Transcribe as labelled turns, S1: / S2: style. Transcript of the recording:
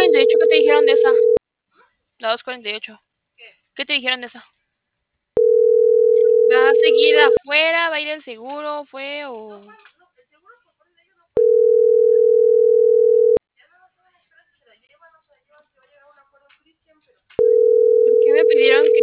S1: 248, ¿qué te dijeron de esa? La 248. ¿Qué te dijeron de esa? ¿Va a seguir afuera? ¿Va a ir el seguro? ¿Fue o...? ¿Por qué me pidieron que